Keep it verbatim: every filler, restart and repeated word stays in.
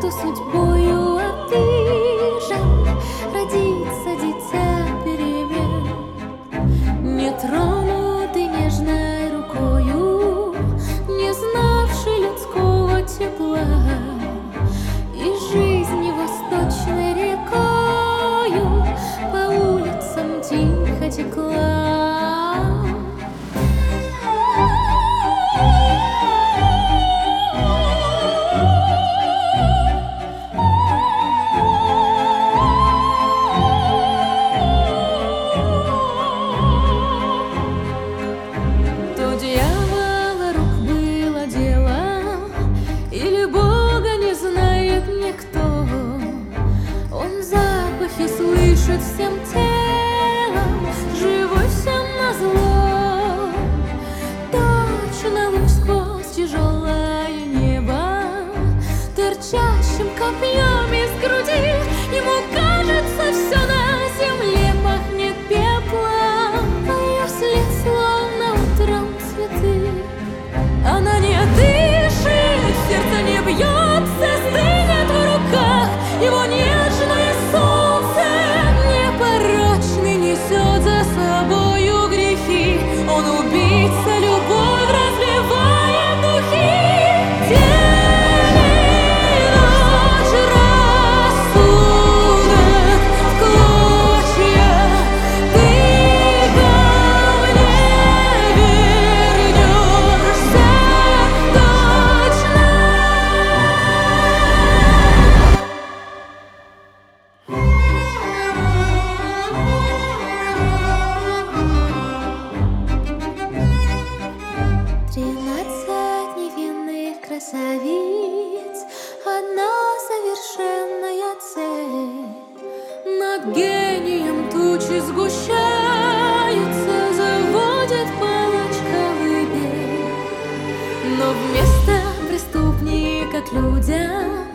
кто судьбою обижен, родится дитя перемен, не тронутый нежной рукою, не знавший людского тепла, и жизни восточной рекою по улицам тихо текла. И слышит всем телом, живой всем назло. Точно луч сквозь тяжелое небо, торчащим копьем из груди, ему кажется, все на земле пахнет пеплом, а ее след словно утром цветы. Она не дышит, сердце не бьется, стынет в руках его нежное солнце, непорочный несет за собою грехи. Он убийца, любовь разливает духи. День и ночь, рассудок в клочья, ты ко мне вернешься точно. Тринадцать невинных красавиц, одна совершенная цель. Над гением тучи сгущаются, заводят палач колыбель. Но вместо преступника к людям